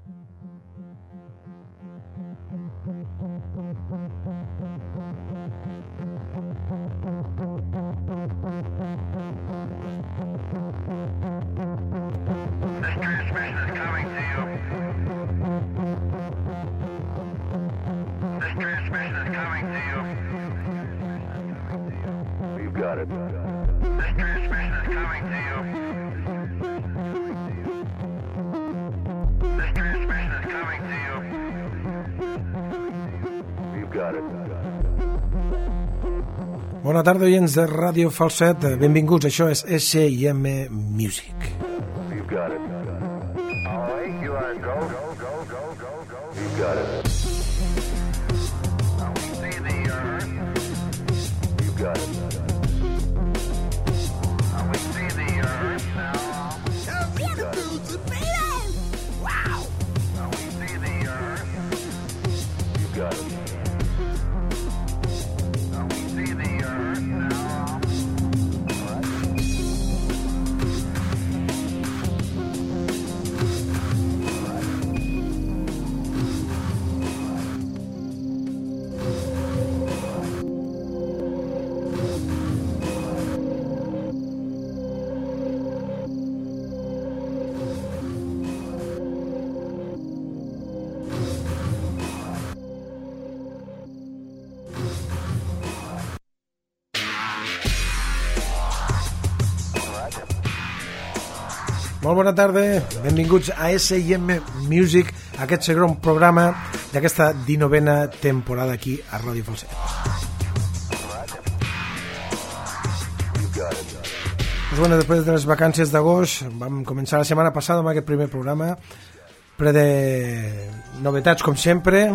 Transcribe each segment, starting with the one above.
Bona tarda, oients de Ràdio Falset. Benvinguts, això és S&M Music. You got it. All right, you are go. You got it. Now we see the earth. You got it. Now we see the earth now. You got it. Wow. Now we see the earth. You got it. Molt bona tarda, benvinguts a S&M Music, aquest segon programa d'aquesta 19a temporada aquí a Ràdio Falset. Pues bueno, després de les vacances d'agost vam començar la setmana passada amb aquest primer programa ple de novetats com sempre.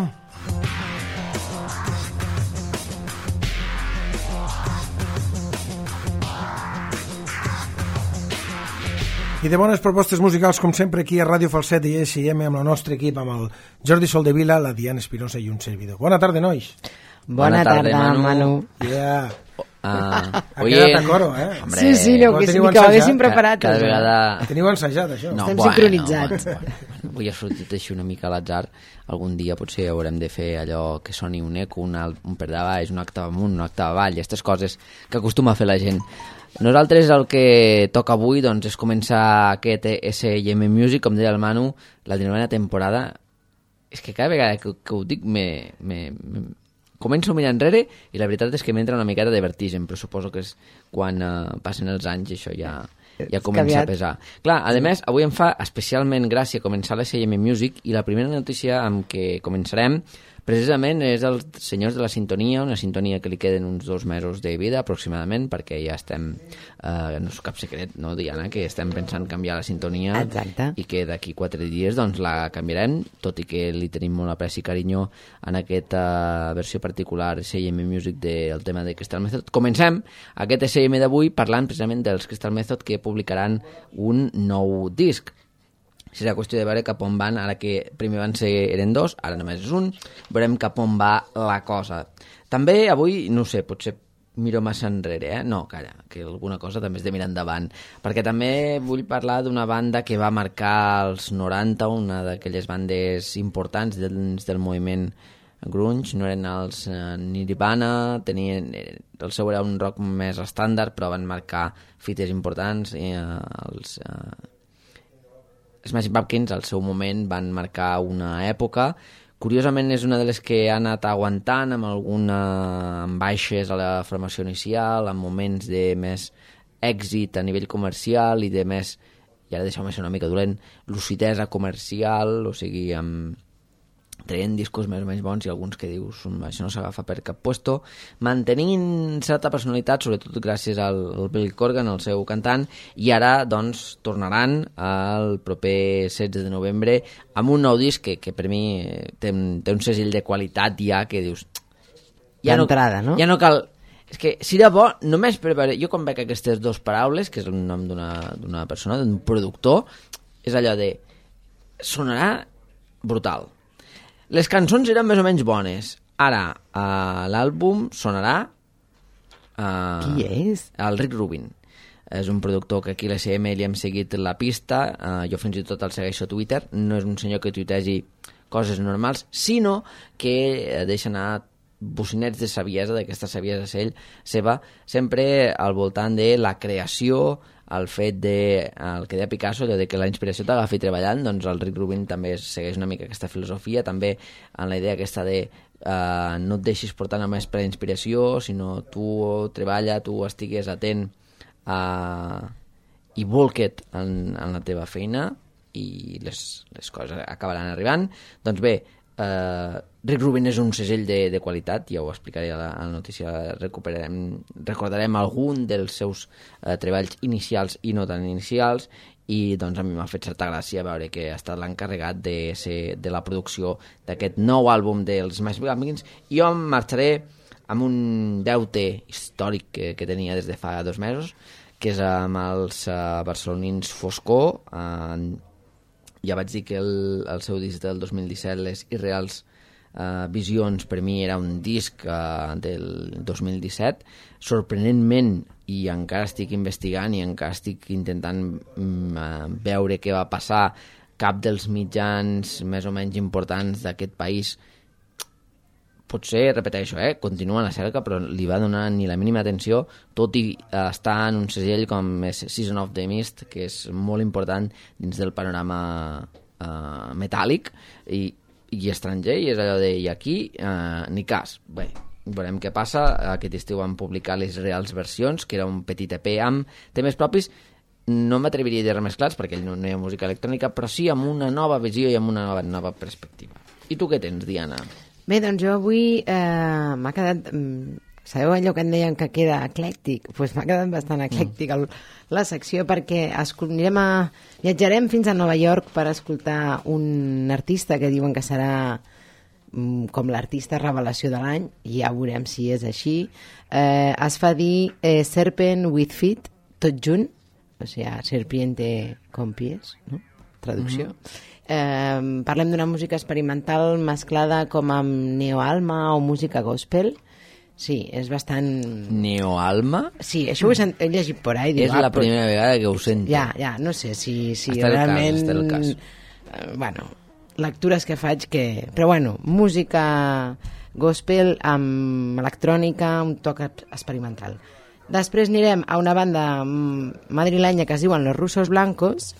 I de bones propostes musicals, com sempre, aquí a Ràdio Falset i S&M amb el nostre equip, amb el Jordi Soldevila, la Diana Espinosa i un servidor. Bona tarda, nois. Bona tarda, Manu. Yeah. Ha quedat a coro, eh? Hombre, sí, no, que sí, que ho haguéssim preparat. Cada vegada... Teniu ensajat, això? No, estem sincronitzats. Avui ha sortit així una mica a l'atzar. Algun dia potser haurem de fer allò que soni un eco, un per de baix, un octava amunt, un octava avall, aquestes coses que acostuma a fer la gent. Nosaltres el que toca avui doncs, és començar aquest S&M Music, com deia el Manu, la 19a temporada. És que cada vegada que ho dic començo a mirar enrere i la veritat és que m'entra una miqueta de vertigen, però suposo que és quan passen els anys i això ja comença a pesar. Clar, a més, avui em fa especialment gràcia començar la S&M Music i la primera notícia amb què començarem precisament és els senyors de la sintonia, una sintonia que li queden uns 2 mesos de vida aproximadament, perquè ja estem, no és cap secret, no, Diana, que estem pensant canviar la sintonia. Exacte. I que d'aquí 4 dies doncs, la canviarem, tot i que li tenim molt apreci i carinyo en aquesta versió particular S&M Music del tema de Crystal Method. Comencem aquest S&M d'avui parlant precisament dels Crystal Method, que publicaran un nou disc. Serà qüestió de veure cap on van, ara que primer eren 2, ara només és 1, veurem cap on va la cosa. També avui, no sé, potser miro massa enrere, No, calla, que alguna cosa també és de mirar endavant, perquè també vull parlar d'una banda que va marcar els 90, una d'aquelles bandes importants del moviment grunge, no eren els Nirvana, el seu era un rock més estàndard, però van marcar fites importants, els Smashing Pumpkins al seu moment van marcar una època. Curiosament és una de les que ha anat aguantant amb baixes a la formació inicial, amb moments de més èxit a nivell comercial i de més, i ara deixeu-me ser una mica dolent, lucidesa comercial, o sigui, traient discos més o menys bons i alguns que dius això no s'agafa per cap puesto, mantenint certa personalitat, sobretot gràcies al Billy Corgan, el seu cantant, i ara doncs tornaran el proper 16 de novembre amb un nou disc que per mi té un segell de qualitat ja que dius d'entrada, no? Ja no cal. És que si de bo, només per veure, jo quan veig aquestes 2 paraules, que és el nom d'una persona, d'un productor, és allò de sonarà brutal. Les cançons eren més o menys bones. Ara, l'àlbum sonarà... Qui és? El Rick Rubin. és un productor que aquí a l'SM li hem seguit la pista, jo fins i tot el segueixo a Twitter, no és un senyor que tuitegi coses normals, sinó que deixa anar bocinets de saviesa, d'aquesta saviesa seva, sempre al voltant de la creació, el fet de, el que deia Picasso, de que la inspiració t'agafi treballant, doncs el Rick Rubin també segueix una mica aquesta filosofia, també en la idea aquesta de no et deixis portar només per la inspiració, sinó tu treballa, tu estigues atent i volca't en la teva feina i les coses acabaran arribant. Doncs bé, Rick Rubin és un segell de qualitat, ja ho explicaré a la notícia, recordarem algun dels seus treballs inicials i no tan inicials, i doncs a mi m'ha fet certa gràcia veure que ha estat l'encarregat de la producció d'aquest nou àlbum dels Smashing Pumpkins. Jo em marxaré amb un deute històric que tenia des de fa 2 mesos, que és amb els barcelonins Foscor. Ja vaig dir que el seu disc del 2017, Les Irreals Visions, per mi era un disc del 2017. Sorprenentment, i encara estic investigant i encara estic intentant veure què va passar, cap dels mitjans més o menys importants d'aquest país, potser, repeteixo, continua la cerca, però li va donar ni la mínima atenció, tot i estar en un segell com és Season of the Mist, que és molt important dins del panorama metàl·lic i estranger, i és allò de, i aquí ni cas. Bé, veurem què passa. Aquest estiu van publicar Les Reals Versions, que era un petit EP amb temes propis. No m'atreviria a dir remesclats perquè no hi ha música electrònica, però sí amb una nova visió i amb una nova perspectiva. I tu què tens, Diana? Bé, doncs jo avui m'ha quedat... Sabeu allò que em deien que queda eclèctic? Doncs m'ha quedat bastant eclèctic la secció, perquè viatjarem fins a Nova York per escoltar un artista que diuen que serà com l'artista revelació de l'any, i ja veurem si és així. Es fa dir Serpent with Feet, tot junt, o sigui, serpiente con pies, no? Traducció. Parlem d'una música experimental mesclada com amb neoalma o música gospel. Sí, és bastant... Neoalma? Sí, això ho he llegit por ahí. És la primera vegada que ho sento. Ja, no sé si realment... Està el cas. Bueno, lectures que faig que... Però bueno, música gospel amb electrònica, un toc experimental. Després anirem a una banda madrilenya que es diuen Los Rusos Blancos,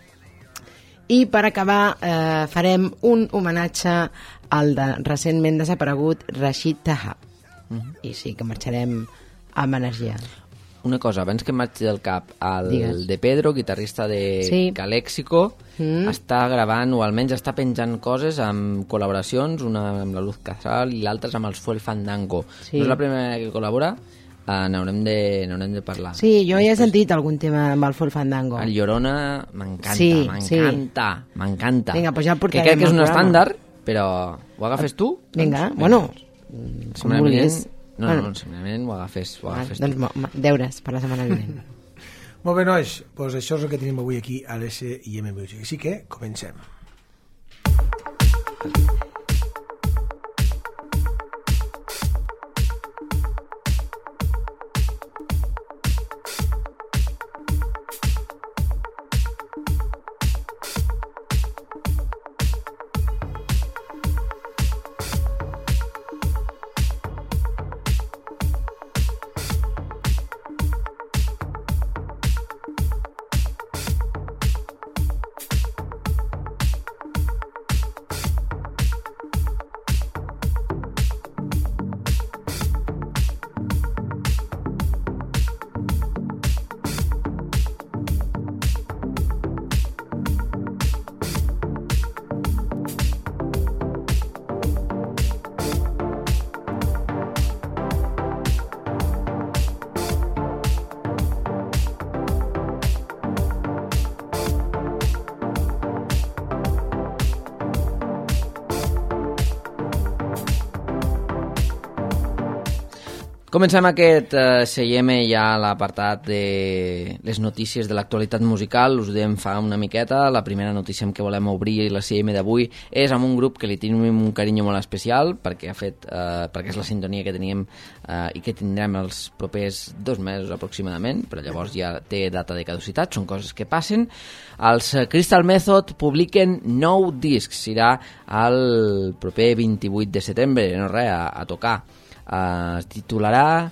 i per acabar farem un homenatge al recentment desaparegut Rashid Taha. I sí que marxarem amb energia. Una cosa, abans que marxi del cap, Digues. De Pedro, guitarrista de Calexico, està gravant, o almenys està penjant coses amb col·laboracions, una amb la Luz Casal i l'altra amb els Fuel Fandango. Sí. No és la primera que col·labora, n'haurem de parlar. Sí, jo ja he sentit algun tema amb el Fuel Fandango. El Llorona m'encanta, sí, m'encanta. Vinga, doncs ja el portarem. Que crec que és un estàndard, però ho agafes tu? Vinga, bueno, com vulguis. No, simplement ho agafes doncs deures per la setmana vinent. Molt bé, nois, doncs això és el que tenim avui aquí a l'SM Music. Així que comencem. Comencem aquest CIM ja a l'apartat de les notícies de l'actualitat musical. Us ho dèiem fa una miqueta. La primera notícia amb què volem obrir la CIM d'avui és amb un grup que li tenim un carinyo molt especial perquè perquè és la sintonia que teníem i que tindrem els propers 2 mesos aproximadament, però llavors ja té data de caducitat, són coses que passen. Els Crystal Method publiquen 9 discs, serà el proper 28 de setembre, no res, a tocar. Es titularà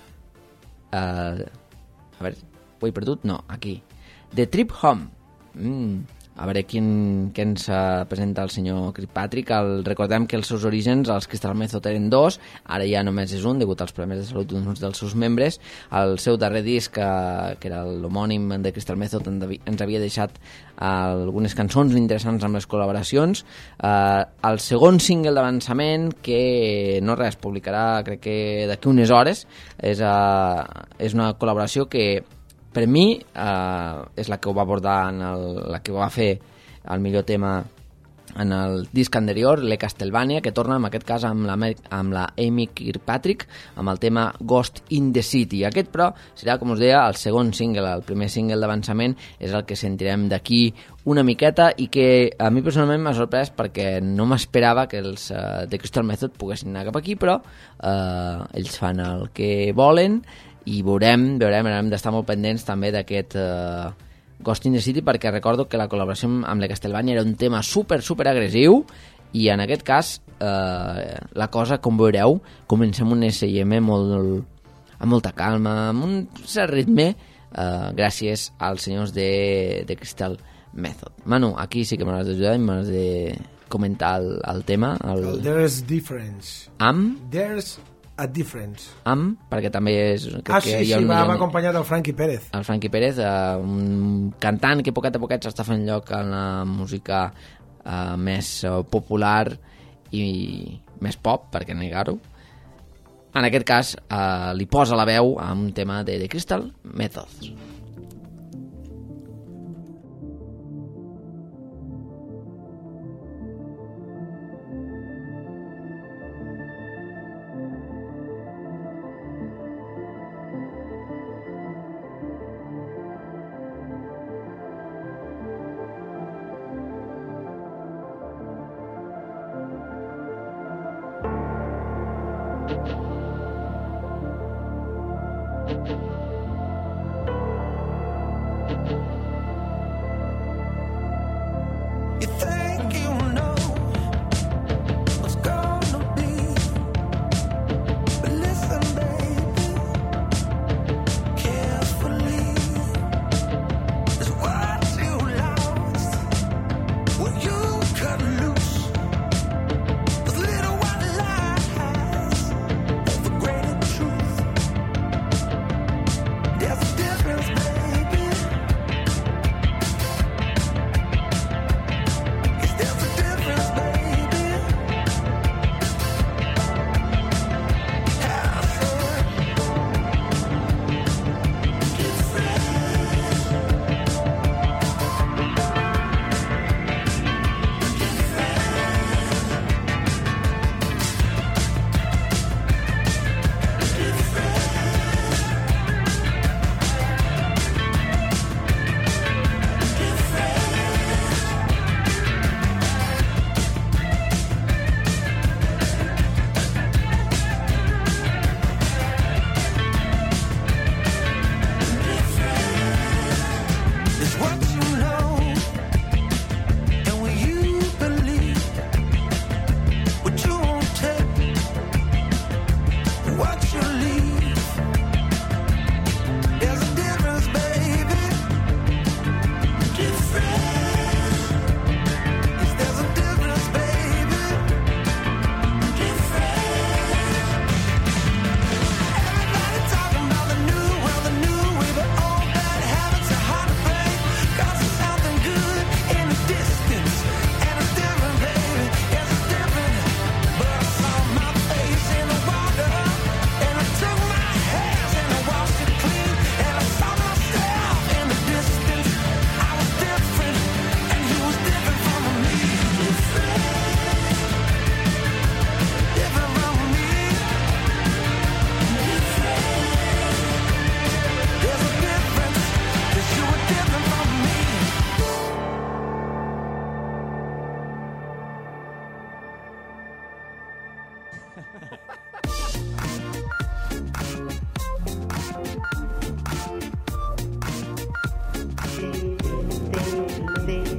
a veure, ho he perdut? No, aquí The Trip Home. A veure què ens presenta el senyor Kirkpatrick. Recordem que els seus orígens, els Crystal Method, eren 2, ara ja només és un, degut als problemes de salut d'uns dels seus membres. El seu darrer disc, que era l'homònim de Crystal Method, ens havia deixat algunes cançons interessants amb les col·laboracions. El segon single d'avançament, que no res, publicarà crec que d'aquí unes hores, és una col·laboració que per mi és la que ho va abordar, la que ho va fer el millor tema en el disc anterior, Le Castlevania, que torna en aquest cas amb la Amy Kirkpatrick, amb el tema Ghost in the City. Aquest, però, serà, com us deia, el segon single. El primer single d'avançament és el que sentirem d'aquí una miqueta i que a mi personalment m'ha sorprès perquè no m'esperava que els The Crystal Method poguessin anar cap aquí, però ells fan el que volen i veurem, hem d'estar molt pendents també d'aquest Ghost in the City, perquè recordo que la col·laboració amb la Castlevania era un tema super agressiu i en aquest cas la cosa, com veureu, comencem un SIM amb molta calma, amb un cert ritme, gràcies als senyors de Crystal Method. Manu, aquí sí que m'has d'ajudar i m'has de comentar el tema. There's difference. There's a difference. Perquè també és... Sí, va acompanyat del Frankie Pérez. El Frankie Pérez, un cantant que poquet a poquet s'està fent lloc en la música més popular i més pop, per què negar-ho. En aquest cas, li posa la veu a un tema de The Crystal Method.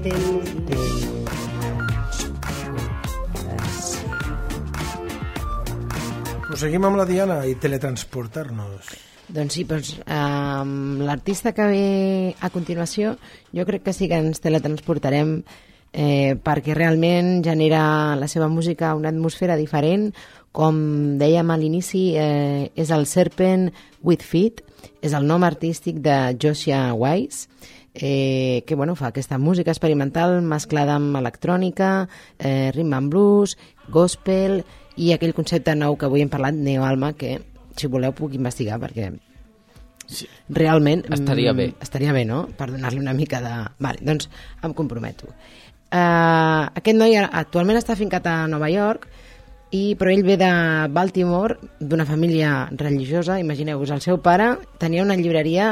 Seguim amb la Diana i teletransportar-nos. Doncs sí, l'artista que ve a continuació jo crec que sí que ens teletransportarem perquè realment genera la seva música una atmosfera diferent. Com dèiem a l'inici, és el Serpent with Feet, és el nom artístic de Joshua Wise, que fa aquesta música experimental mesclada amb electrònica, rhythm and blues, gospel i aquell concepte nou que avui hem parlat, neoalma, que si voleu puc investigar perquè realment estaria bé. Estaria bé, no? Per donar-li una mica de... Vale, doncs em comprometo. Aquest noi actualment està fincat a Nova York, però ell ve de Baltimore, d'una família religiosa. Imagineu-vos, el seu pare tenia una llibreria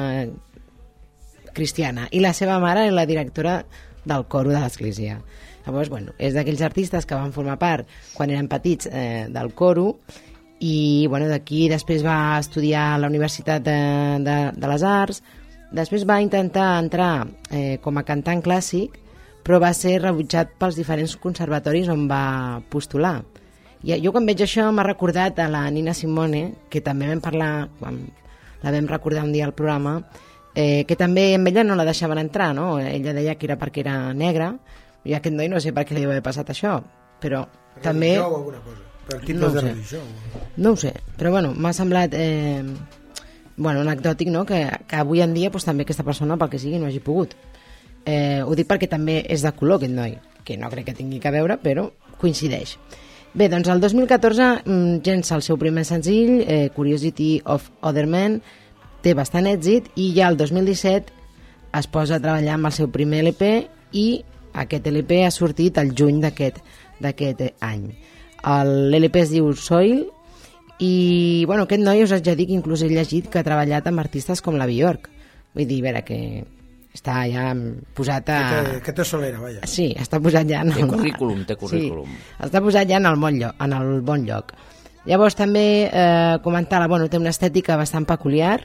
cristiana i la seva mare era la directora del coro de l'església. Llavors, és d'aquells artistes que van formar part quan eren petits del coro i d'aquí després va estudiar a la Universitat de les Arts, després va intentar entrar com a cantant clàssic, però va ser rebutjat pels diferents conservatoris on va postular. Jo quan veig això m'ha recordat a la Nina Simone, que també vam parlar, quan la vam recordar un dia al programa, que també amb ella no la deixaven entrar, no? Ella deia que era perquè era negra, i aquest noi no sé per què li deu haver passat això, però també... Religió o alguna cosa? Per tipus de religió? No ho sé, però m'ha semblat anecdòtic, no? Que avui en dia també aquesta persona, pel que sigui, no hagi pogut. Ho dic perquè també és de color aquest noi, que no crec que tingui que veure, però coincideix. Bé, doncs el 2014 llença el seu primer senzill, Curiosity of Other Men, té bastant èxit i ja el 2017 es posa a treballar amb el seu primer LP i aquest LP ha sortit el juny d'aquest any. L'LP es diu Soil i aquest noi us haig de dir que inclús he llegit que ha treballat amb artistes com la Bjork. Vull dir, que està ja posat a... Que té solera, vaja. Sí, està posat ja... Té currículum. Sí, està posat ja en el bon lloc. Llavors també comentar, té una estètica bastant peculiar,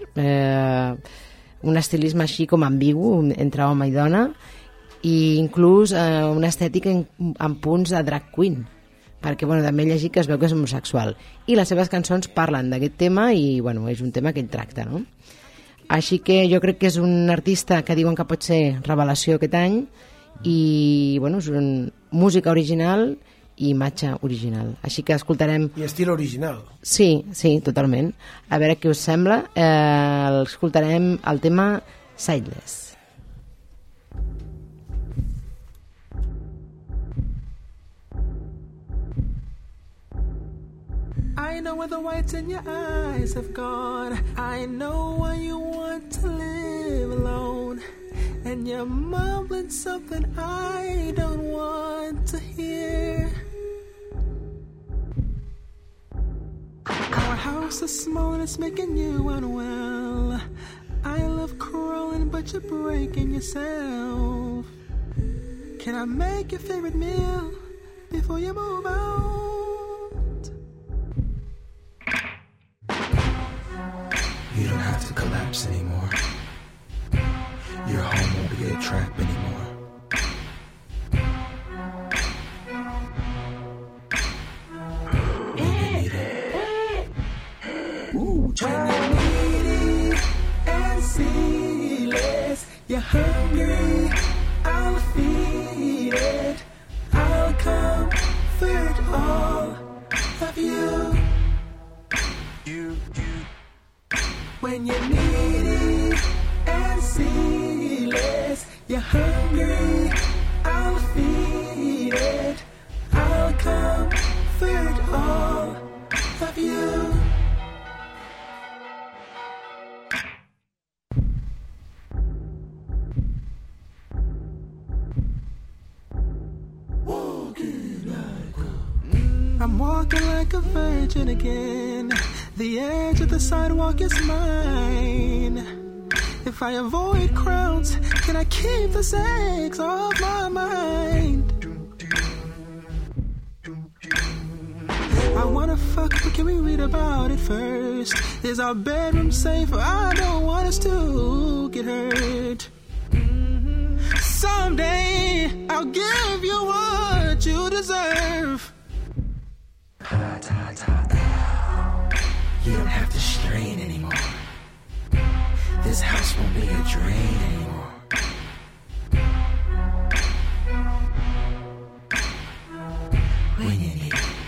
un estilisme així com ambigu entre home i dona, i inclús una estètica en punts de drag queen, perquè també he llegit que es veu que és homosexual. I les seves cançons parlen d'aquest tema i és un tema que ell tracta, no? Així que jo crec que és un artista que diuen que pot ser revelació aquest any i és una música original i imatge original. Així que escoltarem... I estil original. Sí, totalment. A veure què us sembla. Escoltarem el tema Sightless. I know where the whites in your eyes have gone. I know why you want to live alone. And you're mumbling something I don't want to hear. Our house is small and it's making you unwell. I love crawling but you're breaking yourself. Can I make your favorite meal before you move out? You don't have to collapse anymore. Your home won't be a trap anymore. When you need it and see less, you're hungry, I'll feed it. I'll comfort all of you. When you need it and see less, you're hungry, I'll feed it. I'll comfort all of you. I'm walking like a virgin again. The edge of the sidewalk is mine. If I avoid crowds, can I keep the sex off my mind? I wanna fuck, but can we read about it first? Is our bedroom safe? I don't want us to get hurt. Someday I'll give you what you deserve. You don't have to strain anymore. This house won't be a drain anymore. When you need it.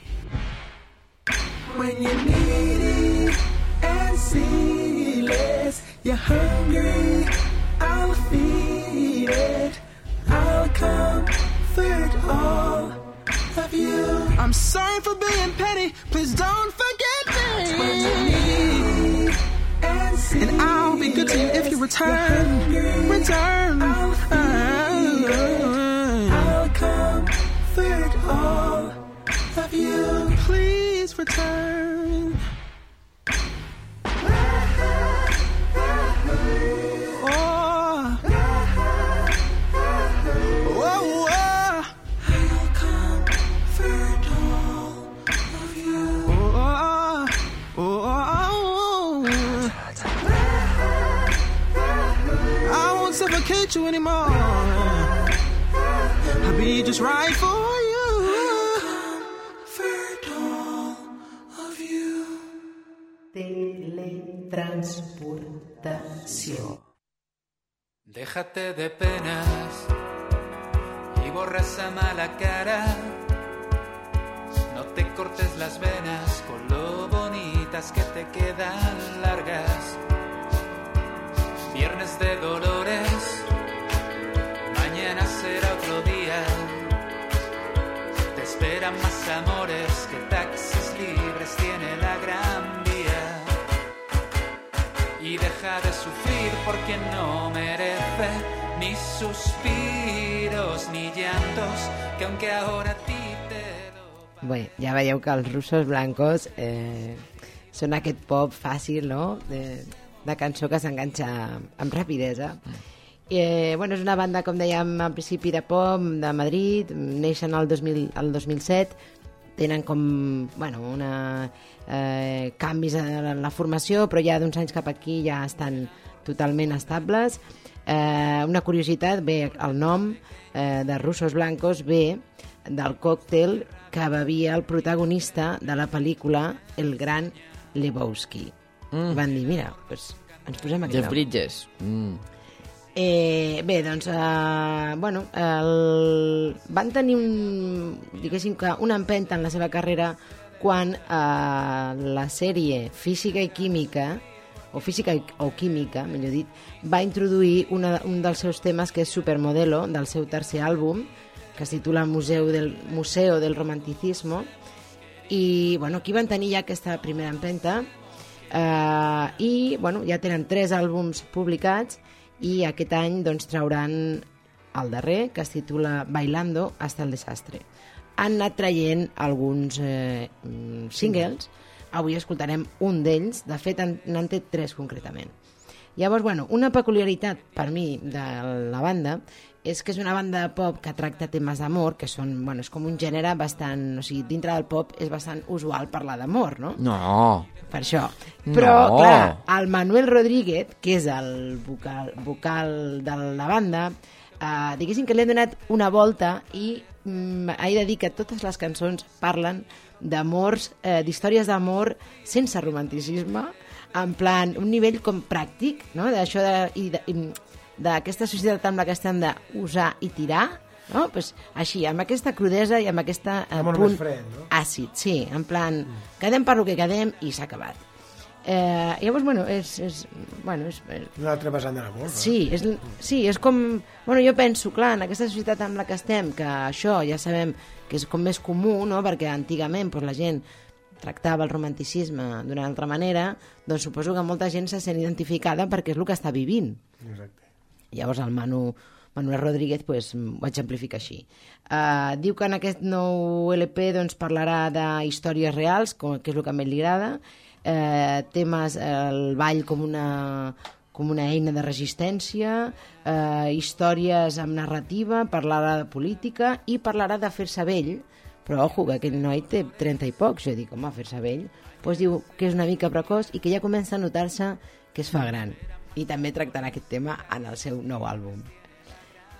When you need it and see less. You're hungry, I'll feed it. I'll comfort all of you. I'm sorry for being petty, please don't forget When you me. need and see And I'll be good to you if you return. Return. I'll comfort all of you. Please return. Oh. Oh, oh. I'll comfort all of you. Oh, oh, oh. I won't suffocate you anymore. I'll be just right for you. Comfort all of you. Teletransportació. Déjate de penas y borra esa mala cara. No te cortes las venas con lo bonitas que te quedan largas. Viernes de dolores, mañana será otro día. Te esperan más amores que taxis libres tiene la Gran Vía. Y deja de sufrir porque no merece ni suspiros ni llantos, que aunque ahora a ti te lo... Bé, ja veieu que els Russos Blancos són aquest pop fàcil, no?, de cançó que s'enganxa amb rapidesa. Bueno, és una banda, com dèiem al principi, de pop, de Madrid, neixen el 2007, tenen com, bueno, canvis en la formació, però ja d'uns anys cap aquí ja estan totalment estables. Una curiositat, bé, el nom de Russos Blancos ve del còctel que bevia el protagonista de la pel·lícula El Gran Lebowski. Van dir, mira, doncs ens posem aquest Jeff nom. Bridges. Bé, doncs, bueno, van tenir diguéssim que una empenta en la seva carrera quan la sèrie Física i Química, o Física o Química, millor dit, va introduir un dels seus temes, que és Supermodelo, del seu tercer àlbum, que es titula Museo del Romanticismo, i bueno, aquí van tenir ja aquesta primera empenta, i bueno, ja tenen 3 àlbums publicats, i aquest any doncs trauran el darrer, que es titula Bailando hasta el desastre. Han anat traient alguns singles, avui escoltarem un d'ells, de fet n'han tret 3 concretament. Llavors, bueno, una peculiaritat per mi de la banda és que és una banda de pop que tracta temes d'amor, que són, bueno, és com un gènere bastant, o sigui, dintre del pop és bastant usual parlar d'amor, no? No. Per això. Però, No. clar, el Manuel Rodríguez, que és el vocal de la banda, diguéssim que li han donat una volta i he de dir que totes les cançons parlen d'amors, d'històries d'amor sense romanticisme, en plan, un nivell com pràctic, no?, d'això d'aquesta societat amb la que estem d'usar i tirar, no? Pues així, amb aquesta crudesa i amb aquesta Amor punt més fred, no? àcid, sí, en plan, quedem per lo que quedem i s'ha acabat. Llavors, bueno, és Un altre vessant de l'amor. sí, és com... Bueno, jo penso, clar, en aquesta societat amb la que estem, que això ja sabem que és com més comú, no?, perquè antigament doncs, la gent tractava el romanticisme d'una altra manera, doncs suposo que molta gent se sent identificada perquè és el que està vivint. Exacte. Llavors el Manuel Rodríguez pues, ho exemplifica així. Diu que en aquest nou LP doncs, parlarà d'històries reals, que és el que més li agrada, temes, el ball com una eina de resistència, històries amb narrativa, parlarà de política i parlarà de fer-se vell, però ojo, que aquell noi té 30 i pocs, jo dic, home, fer-se vell, doncs diu que és una mica precoç i que ja comença a notar-se que es fa gran, i també tractarà aquest tema en el seu nou àlbum.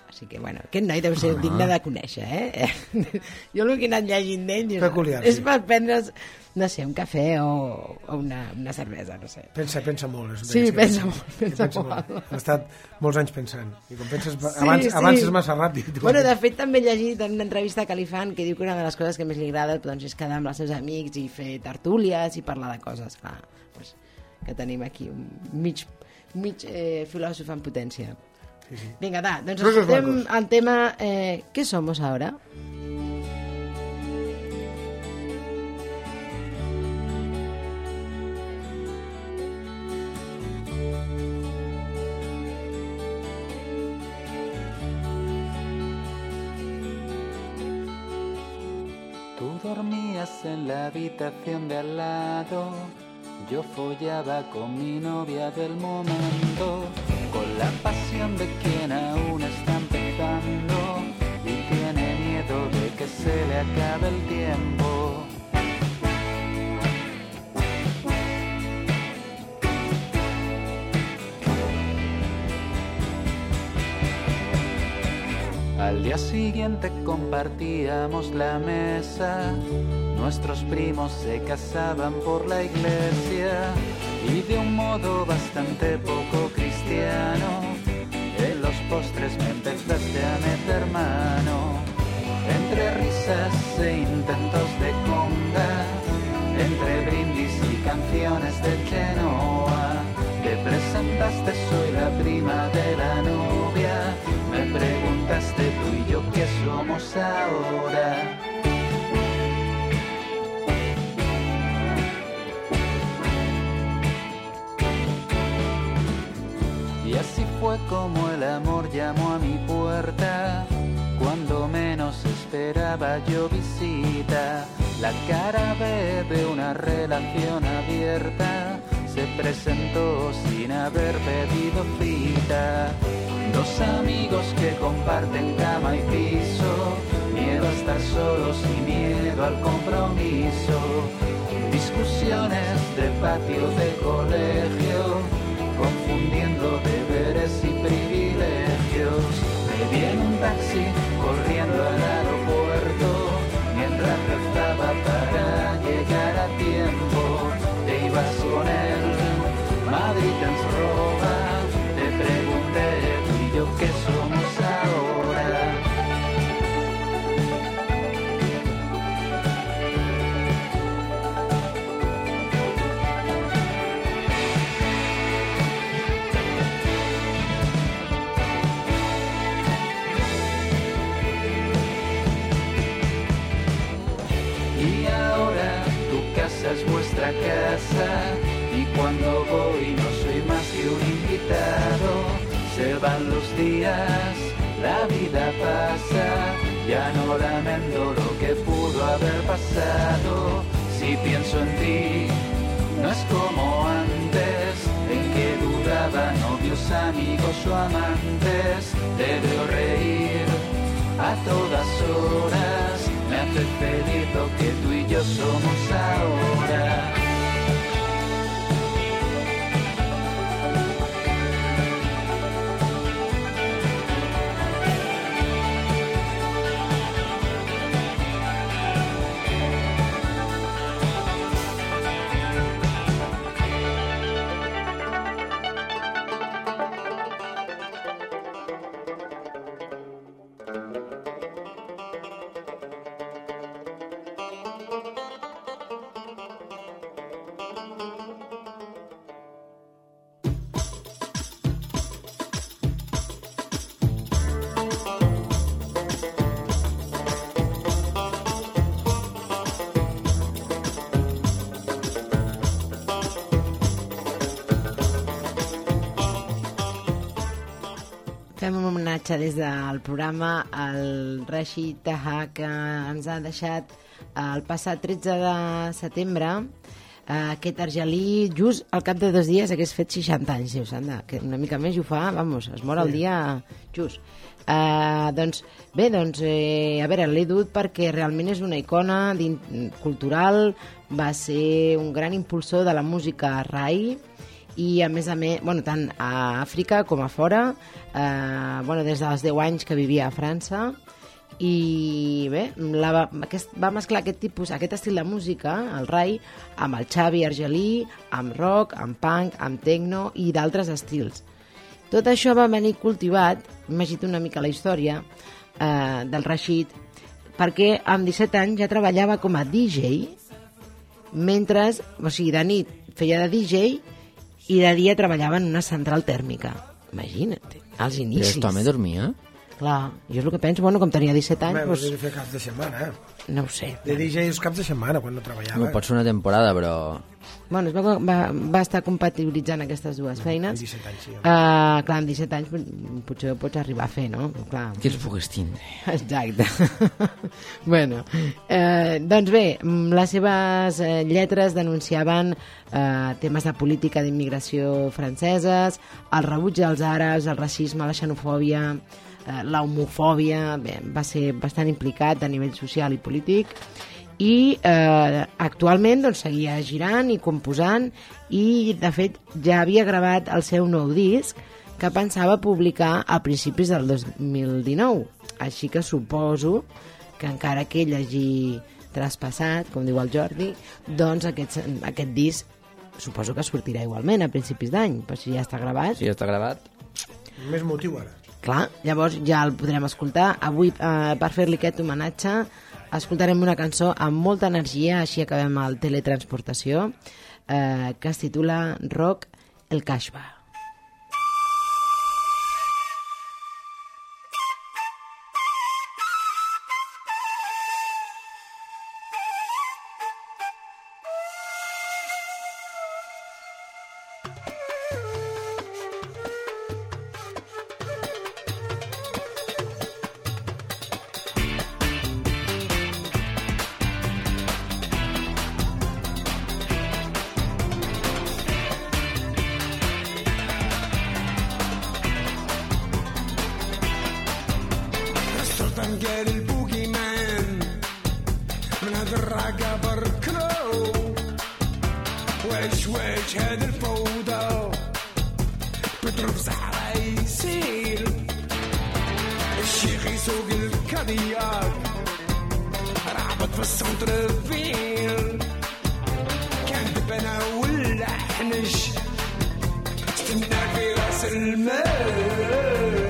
Així que, bueno, aquest noi deu ser digne de conèixer, eh? Jo el que he anat llegint d'ell Peculiar, és sí. per prendre's, no sé, un cafè o una cervesa, no sé. Pensa molt. Sí, pensa molt. Ha estat molts anys pensant. I com penses, Sí. avances massa ràpid. Bueno, de fet, també he llegit en una entrevista que li fan que diu que una de les coses que més li agrada doncs, és quedar amb els seus amics i fer tertúlies i parlar de coses. Clar, doncs, que tenim aquí un mig filòsof en potència. Sí. Vinga, doncs Rosos escoltem blancos. el tema ¿Qué somos ahora? Tú dormías en la habitación de al lado, yo follaba con mi novia del momento, con la pasión de quien aún está empezando y tiene miedo de que se le acabe el tiempo. Al día siguiente compartíamos la mesa, nuestros primos se casaban por la iglesia y de un modo bastante poco cristiano, en los postres me empezaste a meter mano, entre risas e intentos de conga, entre brindis y canciones de Chenoa, te presentaste, soy la prima de la novia, me preguntaste tú y yo qué somos ahora. Y así fue como el amor llamó a mi puerta, cuando menos esperaba yo visita, la cara B de una relación abierta se presentó sin haber pedido cita. Dos amigos que comparten cama y piso, miedo a estar solos y miedo al compromiso. Discusiones de patio de colegio, confundiendo deberes y privilegios. Me vi en un taxi corriendo al aeropuerto, mientras rezaba para llegar a tiempo. Te ibas con él, Madrid ens roba, te pregunté tú y yo qué somos ahora. Y ahora tu casa es vuestra casa, y cuando voy no soy más que un invitado. Se van los días, la vida pasa, ya no lamento lo que pudo haber pasado. Si pienso en ti, no es como antes, en que dudaban novios, amigos o amantes. Te veo reír a todas horas, me hace feliz lo que tú y yo somos ahora. Fem un homenatge des del programa al Rashid Taha, que ens ha deixat el passat 13 de setembre. Aquest argelí, just al cap de 2 dies hagués fet 60 anys, si us anda, que una mica més i ho fa, vamos, es mor el dia just. Doncs bé, a veure, l'he dut perquè realment és una icona cultural, va ser un gran impulsor de la música rai i a més, bueno, tant a Àfrica com a fora, bueno, des dels 10 anys que vivia a França, i bé, va mesclar aquest estil de música, el rai, amb el Xavi Argelí, amb rock, amb punk, amb techno i d'altres estils. Tot això va venir cultivat, imagina't una mica la història, del Rashid, perquè amb 17 anys ja treballava com a DJ, mentre, o sigui, de nit feia de DJ i de dia treballava en una central tèrmica. Imagina't, als inicis. Però aquest home dormia? Clar, jo és el que penso, bueno, com tenia 17 anys... Doncs... Fer caps de setmana, No ho sé. De DJ els caps de setmana, quan no treballava. No, pot ser una temporada, però... Bueno, va estar compatibilitzant aquestes dues feines. Amb 17 anys, sí. Clar, amb 17 anys potser ho pots arribar a fer, no? Clar. Qui els pogués tindre? Exacte. Bueno, doncs bé, les seves lletres denunciaven temes de política d'immigració franceses, el rebuig dels àrabs, el racisme, la xenofòbia, la homofòbia. Bé, va ser bastant implicat a nivell social i polític, i actualment doncs, seguia girant i composant, i de fet ja havia gravat el seu nou disc, que pensava publicar a principis del 2019, així que suposo que encara que ell hagi traspassat, com diu el Jordi, doncs aquest disc suposo que sortirà igualment a principis d'any, però si ja està gravat. Si ja està gravat. Més motiu ara. Clar, llavors ja el podrem escoltar. Avui, per fer-li aquest homenatge, escoltarem una cançó amb molta energia, així acabem el Teletransportació, que es titula Rock el Kashba. get البوكي مان من هاد الراقة بركلو واش هاد الفوضى بتروح صحراء يسيل الشيخ يسوق الكادياك رعبت في السنتر فيل كان دبنا ولا حنش استنى في راس المال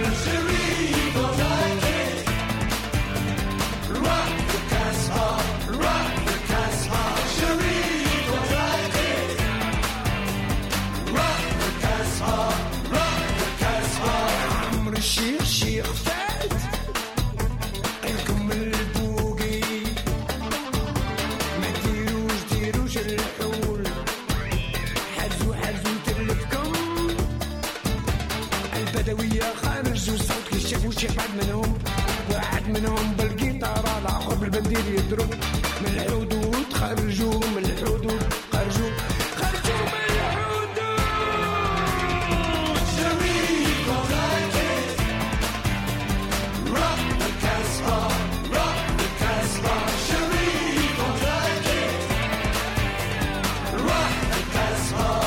واحد منهم بالجيتار الآخر بالبندير يضرب من الحدود خرجوا من الحدود خرجوا من الحدود شريك وغاكي روح الكسبة شريك وغاكي روح الكسبة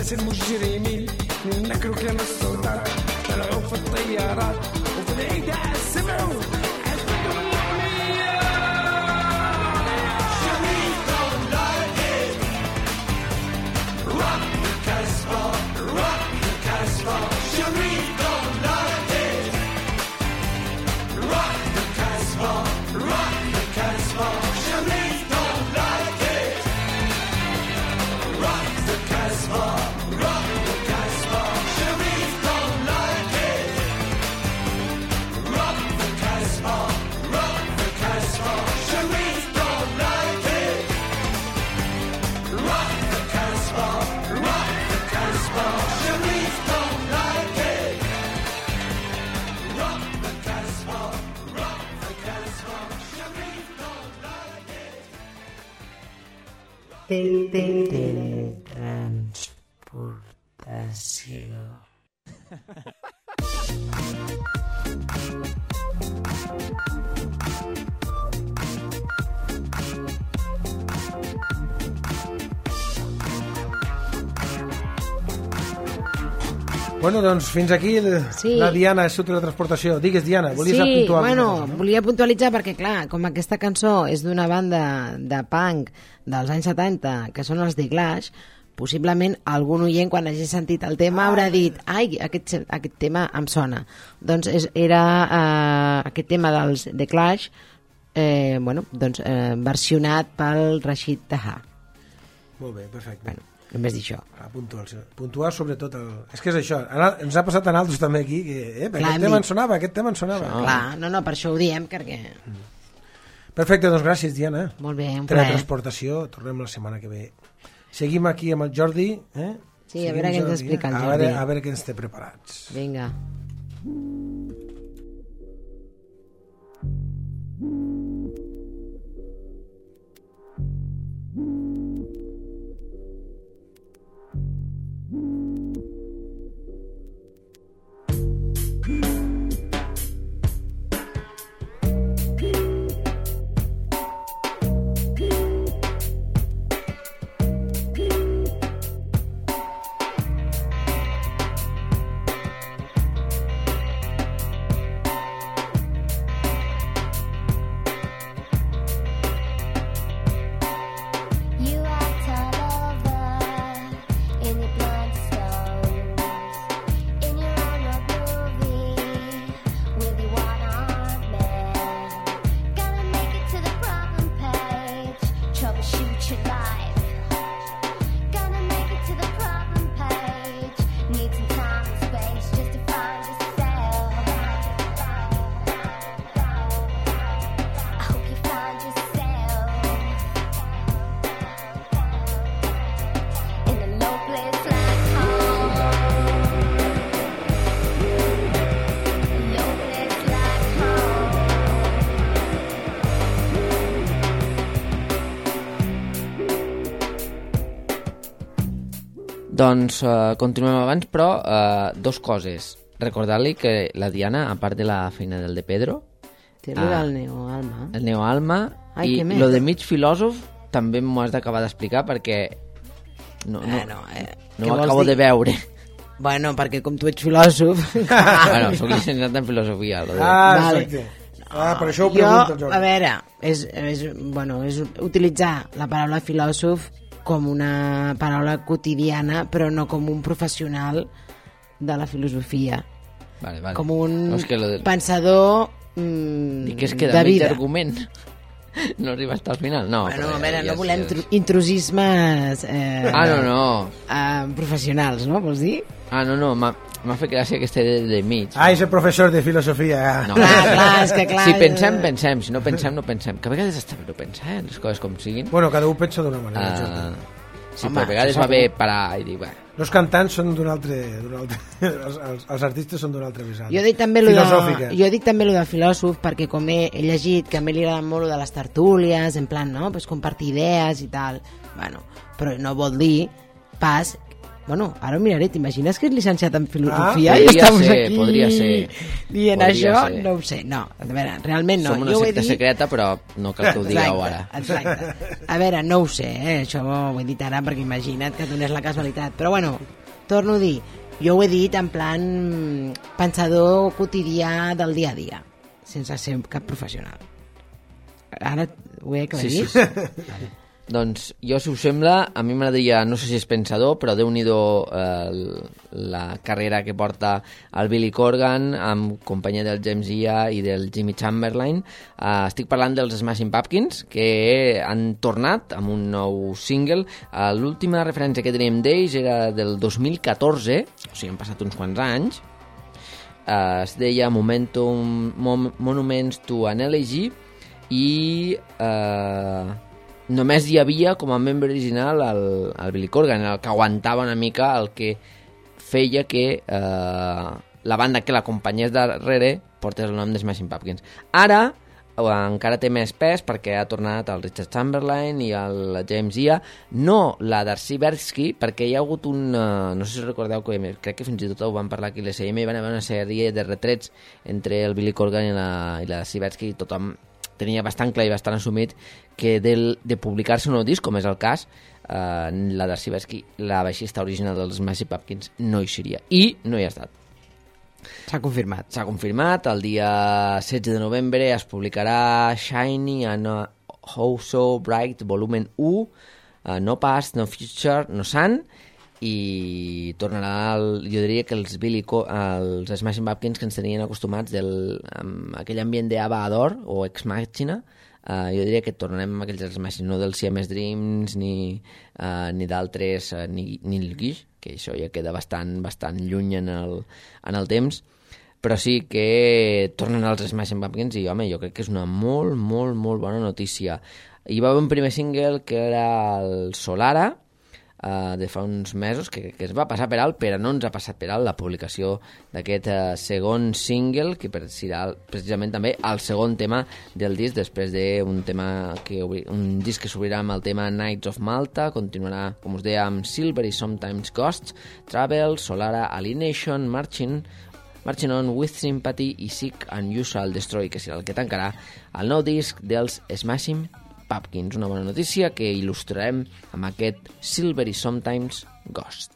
الناس المجرمين نكروا كلام السلطات طلعوا في الطيارات وفي العيد سمعوا Teletransportació. Bueno, doncs fins aquí Sí. la Diana és teletransportació. Digues, Diana, volies puntuar bueno, alguna cosa, no? volia puntualitzar perquè, clar, com aquesta cançó és d'una banda de punk dels anys 70, que són els The Clash, possiblement algun oient, quan hagi sentit el tema, haurà dit ai, aquest tema em sona. Doncs era aquest tema dels The Clash, versionat pel Rashid Taha. Molt bé, perfecte. Bueno, només dir això. Puntuar sobretot és que és això, ens ha passat a nosaltres també aquí que Clar, aquest tema ens sonava Clar, no, per això ho diem perquè... Perfecte, doncs gràcies, Diana. Molt bé, un plaer. Teletransportació, tornem la setmana que ve. Seguim aquí amb el Jordi. Sí, a veure què ens explica el Jordi. A veure què ens té preparats. Vinga. Doncs continuem abans, però dos coses. Recordar-li que la Diana, a part de la feina del de Pedro... Té lo del Neoalma. El Neoalma. Ai, I lo de mig filòsof també m'ho has d'acabar d'explicar perquè no ho acabo de veure. Bueno, perquè com tu ets filòsof... Bueno, soc llicenciat en filosofia. Lo de... Vale. Per això ho pregunto, Jordi. A veure, és utilitzar la paraula filòsof com una paraula quotidiana, però no com un professional de la filosofia. Vale. Com un No, és que pensador I que es queda de mig vida. argument. No arriba hasta el final. No, Bueno, però a veure, ja no volem és... intrusismes no. Professionals, no? Vols dir? No, m'ha fet gràcia que estigui de mig. És el professor de filosofia. No. Clar, és que clar... Si pensem. Si no pensem, no pensem. Que a vegades està bé no pensar, les coses com siguin. Bueno, cada un pensa d'una manera. Jordi. Sí, però a vegades va bé parar i dir, bé... Els cantants són d'un altre... Els artistes són d'un altre vessant. Jo dic també lo de filòsof perquè com he llegit que a mi li agrada molt lo de les tertúlies, en plan, no? Pues compartir idees i tal. Bueno, però no vol dir pas... Bueno, ara ho miraré, t'imagines que és llicenciat en filosofia i estamos aquí podria ser. dient Podria això? ser. No ho sé, no. A veure, realment no. Som una secta secreta, però no cal que ho digueu ara. Exacte. A veure, no ho sé, això ho he dit ara perquè imagina't que donés la casualitat. Però bueno, torno a dir, jo ho he dit en plan pensador quotidià del dia a dia, sense ser cap professional. Ara ho he aclarit? Sí. Doncs jo, si us sembla, a mi m'agradaria, no sé si és pensador, però Déu-n'hi-do la carrera que porta el Billy Corgan amb companyia del James Iha i del Jimmy Chamberlain. Estic parlant dels Smashing Pumpkins, que han tornat amb un nou single. L'última referència que teníem d'ells era del 2014, o sigui, han passat uns quants anys. Es deia Monuments to an Elegy i... només hi havia com a membre original el Billy Corgan, el que aguantava una mica el que feia que la banda que l'acompanyés darrere portés el nom de Smashing Pumpkins. Ara encara té més pes perquè ha tornat el Richard Chamberlain i el James Iha, no la Darcy Bersky, perquè hi ha hagut un... no sé si recordeu que crec que fins i tot ho van parlar aquí a l'SM, hi van haver una sèrie de retrets entre el Billy Corgan i la Darcy Bersky, i tothom tenia bastant clar i bastant assumit que de publicar-se un nou disc, com és el cas, la Darcy Bersky, la baixista original dels Smashing Pumpkins, no hi seria. I no hi ha estat. S'ha confirmat. S'ha confirmat. El dia 16 de novembre es publicarà Shiny and How So Bright, volumen 1, No Past, No Future, No Sun, i tornarà, jo diria que els Smashing Pumpkins que ens tenien acostumats amb aquell ambient d'Ava Ador o Ex Machina, jo diria que tornarem amb aquells Smashing, no dels Siamese Dreams ni d'altres, ni el Gish, que això ja queda bastant lluny en el temps, però sí que tornen els Smashing Pumpkins i home, jo crec que és una molt, molt, molt bona notícia. Hi va haver un primer single que era el Solara, de fa uns mesos, que es va passar per alt, però no ens ha passat per alt la publicació d'aquest segon single, que serà precisament també el segon tema del disc, després d'un disc que s'obrirà amb el tema Nights of Malta, continuarà, com us deia, amb Silver i Sometimes Ghosts, Travel, Solara, Alienation, Marching On With Sympathy i Sick and You Shall Destroy, que serà el que tancarà el nou disc dels Smashing Pumpkins. Una bona notícia que il·lustrarem amb aquest Silver i Sometimes Ghost.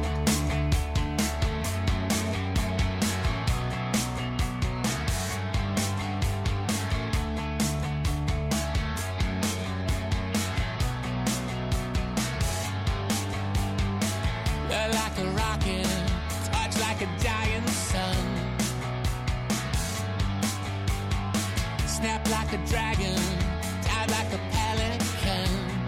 Like a rocket, touch like a dying sun, snap like a dragon, like a pelican.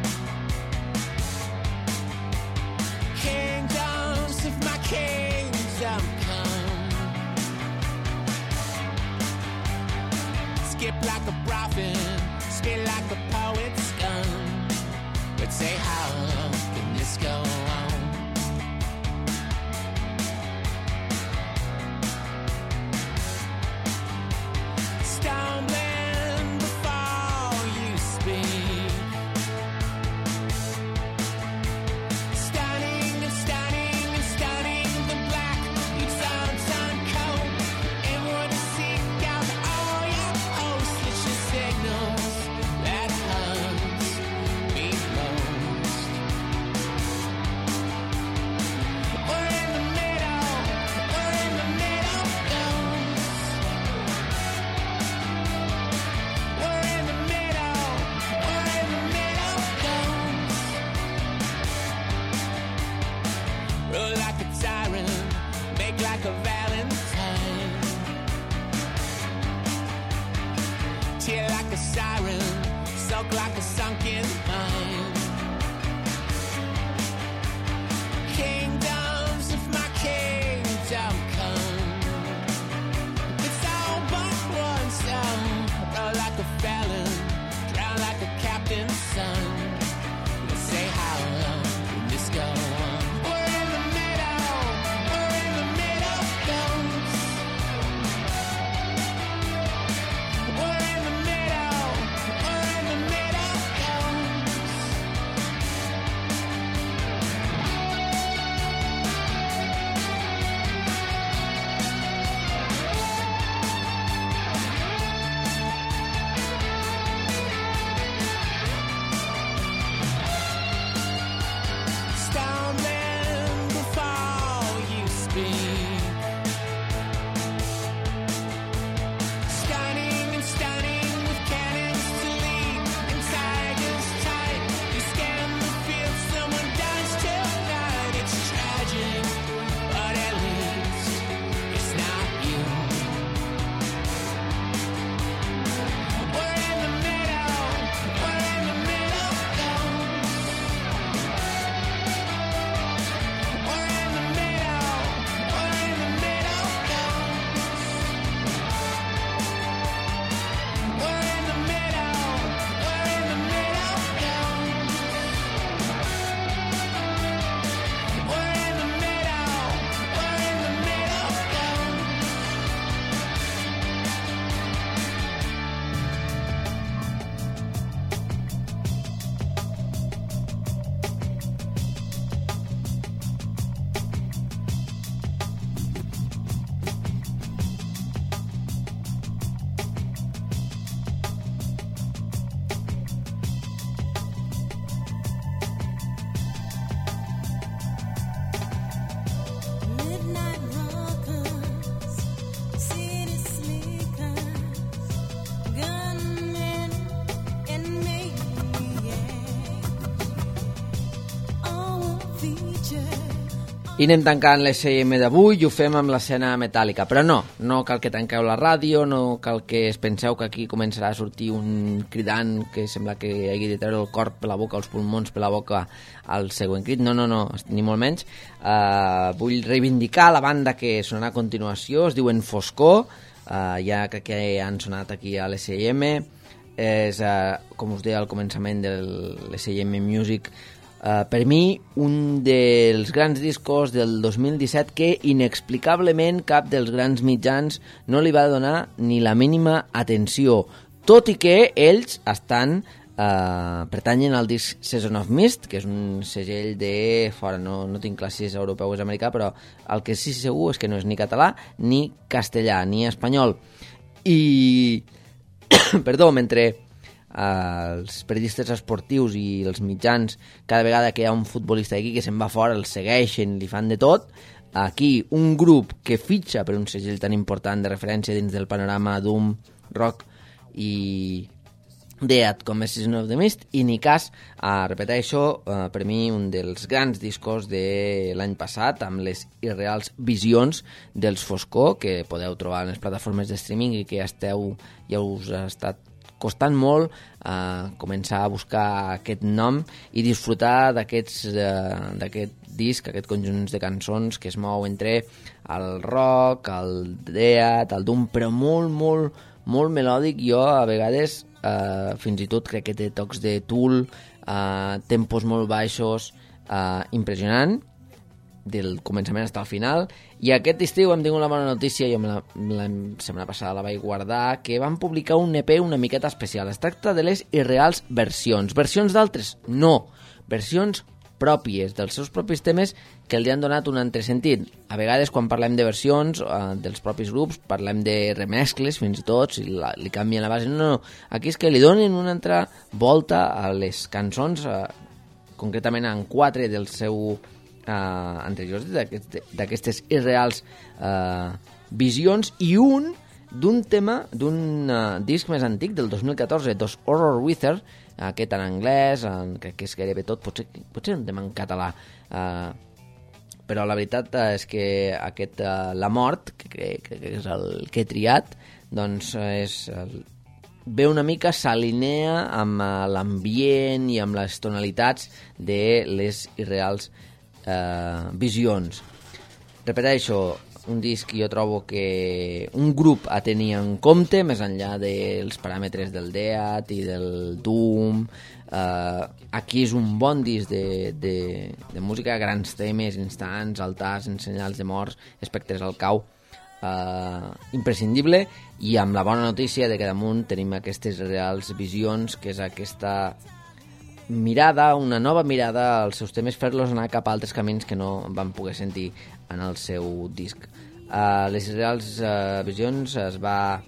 Kingdoms of my kingdom come, skip like a prophet, spit like a poet's gun. But say, how can this go on? Stumbling before you speak, stunning and stunning and stunning the black you sun coat, inward to seek out all your hostess signals that hunts me most. We're in the middle, ghosts. We're in the middle, ghosts. Roll like a tyrant, make like a valentine, tear like a siren, soak like a sunken mine. Kingdoms of my kingdom come, it's all but one song. Roll like a felon, drown like a captain's son. Let's say, how long can this go on? We're in the middle, ghosts. We're in the middle, ghosts. I anem tancant l'SM d'avui i ho fem amb l'escena metàl·lica. Però no cal que tanqueu la ràdio, no cal que es penseu que aquí començarà a sortir un cridant que sembla que hagi de treure el cor per la boca, els pulmons per la boca al següent crit. No, ni molt menys. Vull reivindicar la banda que sonarà a continuació, es diuen Foscor, ja crec que han sonat aquí a l'SM. És, com us deia al començament de l'SM Music, per mi un dels grans discos del 2017 que inexplicablement cap dels grans mitjans no li va donar ni la mínima atenció, tot i que ells estan pertanyen al disc Season of Mist, que és un segell de fora, no tinc clar si és europeu o és americà, però el que sí segur és que no és ni català ni castellà ni espanyol. I perdó, mentre els periodistes esportius i els mitjans, cada vegada que hi ha un futbolista aquí que se'n va fora, el segueixen, li fan de tot, aquí un grup que fitxa per un segell tan important de referència dins del panorama doom, rock i death com és Season of the Mist, i ni cas, repeteixo, per mi un dels grans discos de l'any passat, amb les irreals visions dels Foscor, que podeu trobar en les plataformes de streaming i que ja us ha estat costant molt començar a buscar aquest nom i disfrutar d'aquest disc, aquest conjunt de cançons que es mou entre el rock, el death, el doom, però molt, molt, molt melòdic. Jo a vegades fins i tot crec que té tocs de Tool, tempos molt baixos, impressionant, del començament fins al final. I aquest estiu hem tingut la bona notícia, jo la setmana passada la vaig guardar, que van publicar un EP una miqueta especial. Es tracta de les irreals versions. Versions d'altres? No. Versions pròpies, dels seus propis temes que li han donat un altre sentit. A vegades quan parlem de versions dels propis grups parlem de remescles fins i tot, si li canvien la base. No. Aquí és que li donen una altra volta a les cançons, concretament en 4 del seu anteriors d'aquestes irreals visions, i un d'un tema d'un disc més antic del 2014, Dos Horror Wither, aquest en anglès, crec que és gairebé tot, potser un tema en català, però la veritat és que aquest La Mort, que crec que és el que he triat, doncs ve una mica, s'alinea amb l'ambient i amb les tonalitats de les irreals visions. Repeteixo, un disc que jo trobo que un grup a tenir en compte, més enllà dels paràmetres del death i del doom. Aquí és un bon disc de música, grans temes, instants, altars, senyals de morts, espectres al cau, imprescindible, i amb la bona notícia de que damunt tenim aquestes reals visions, que és aquesta mirada, una nova mirada als seus temes, fer-los anar cap a altres camins que no van poder sentir en el seu disc. Les reals visions es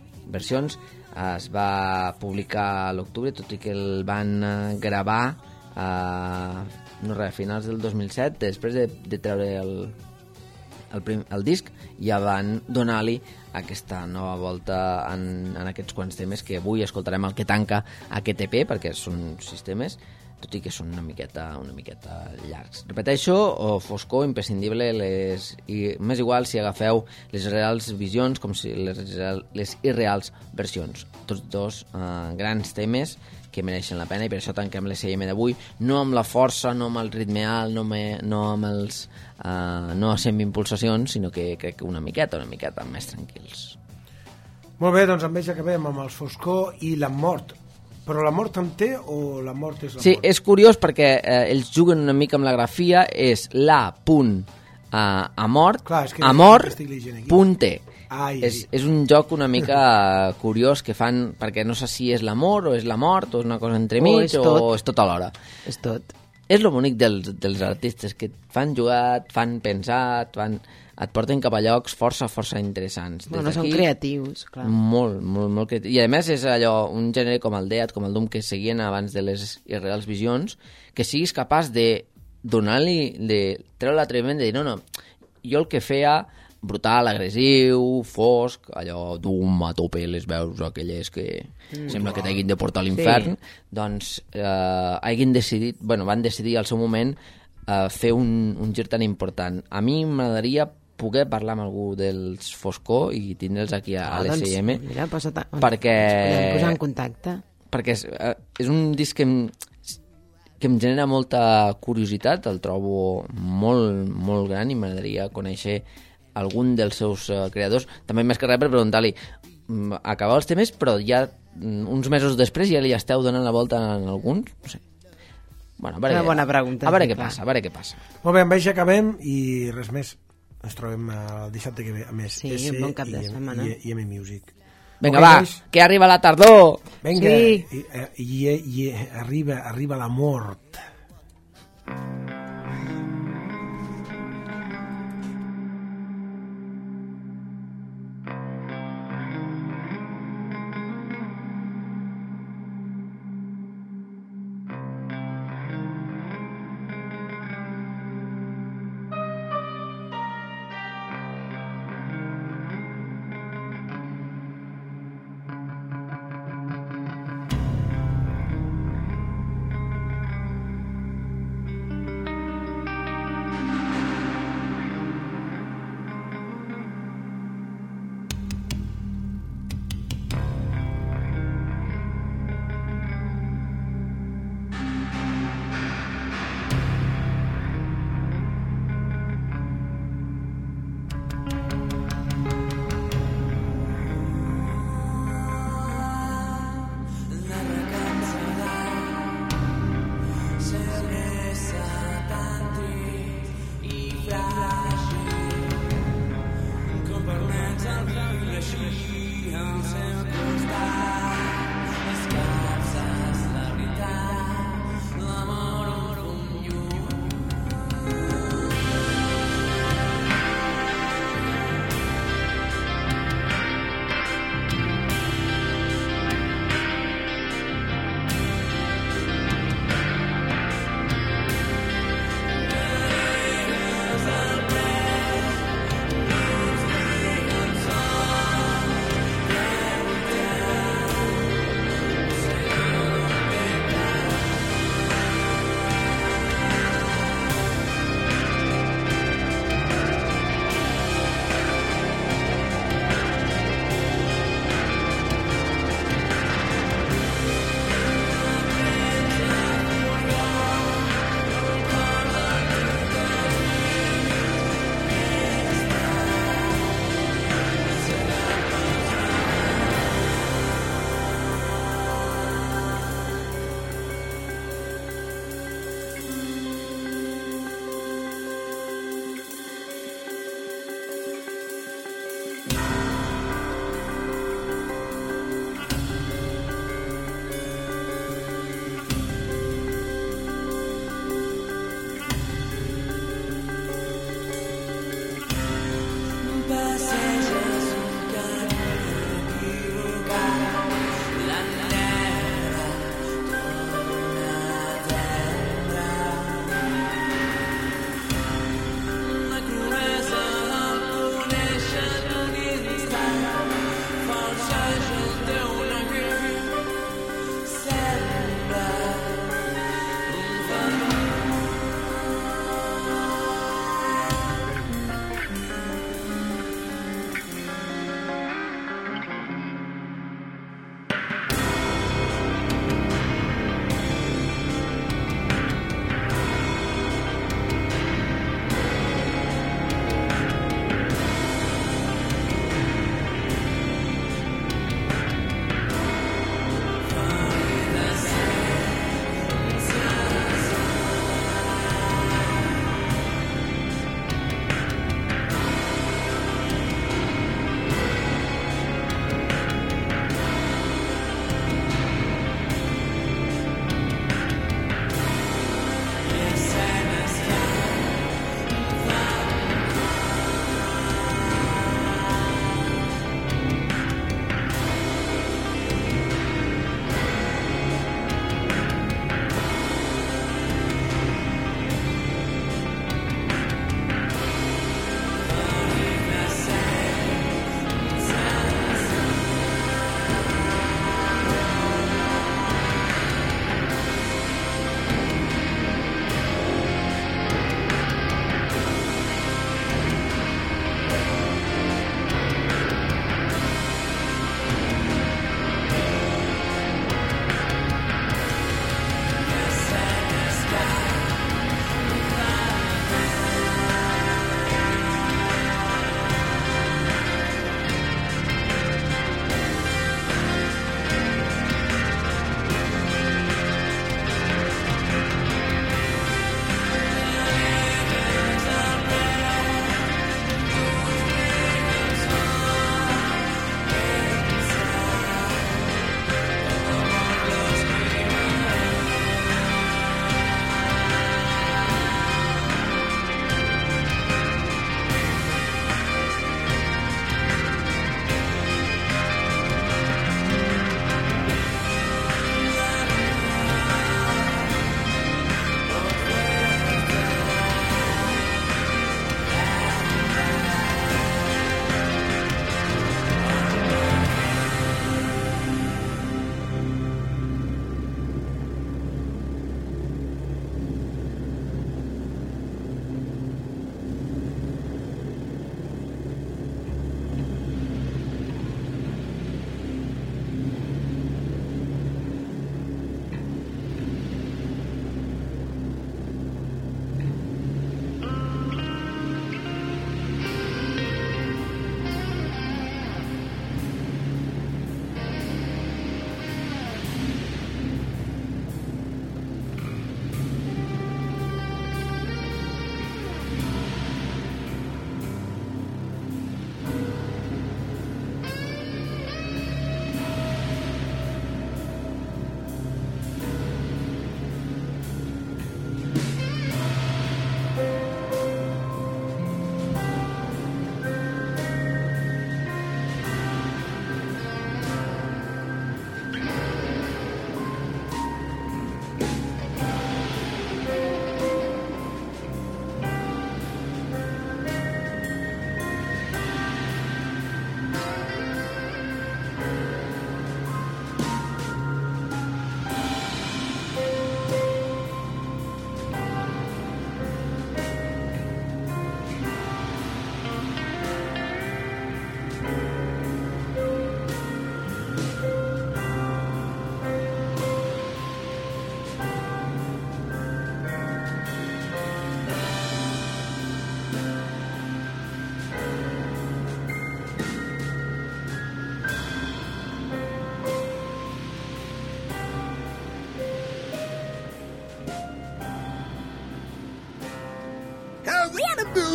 va publicar a l'octubre, tot i que el van gravar a finals del 2007, després de treure el disc, ja van donar-li aquesta nova volta en aquests quants temes que avui escoltarem, el que tanca aquest EP, perquè són 6 temes, tot i que són una miqueta llargs. Repeteixo, Foscor, imprescindible, i m'és igual si agafeu les reals visions com si les irreals versions. Tots dos grans temes que mereixen la pena, i per això tanquem l'SM d'avui, no amb la força, no amb el ritme alt, no amb els no a 120 pulsacions, sinó que crec que una miqueta més tranquils. Molt bé, doncs amb ells acabem amb els Foscor i La Mort. Però La Mort en té o La Mort és La Mort? Sí, és curiós perquè ells juguen una mica amb la grafia, és la.amort, amor.t. És un joc una mica curiós que fan, perquè no sé si és l'amor o és la mort o és una cosa entremig o és tot alhora. És tot. És lo bonic dels artistes, que fan jugat, fan pensat, et porten cap a llocs força interessants. Bueno, són creatius, clar. Molt creatius. I a més és allò, un gènere com el death, com el doom, que seguien abans de les irreals visions, que siguis capaç de donar-li, de treure l'atreviment de dir, no, jo el que feia brutal, agressiu, fosc, allò doom a tope, les veus aquelles que sembla que t'hagin de portar a l'infern, doncs van decidir al seu moment fer un gir tan important. A mi m'agradaria poder parlar amb algú dels Foscor i tindre'ls aquí a l'SIM, doncs, mira, perquè... Podem posar en contacte. Perquè és un disc que em genera molta curiositat, el trobo molt, molt gran i m'agradaria conèixer algun dels seus creadors, també més que res per preguntar-li acabar els temes, però ja uns mesos després ja li esteu donant la volta en alguns, no sé. Bueno, una bona pregunta. A veure què passa, a veure què passa. Molt bé, amb això acabem i res més. Ens trobem el dissabte que ve, a més, Sí, un bon cap de setmana. i M-Music. Vinga, va, que arriba la tardor! Vinga, Sí. i arriba la mort.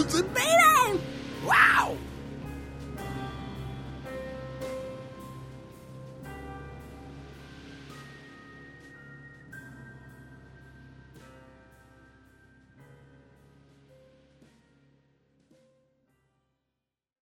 losing, baby.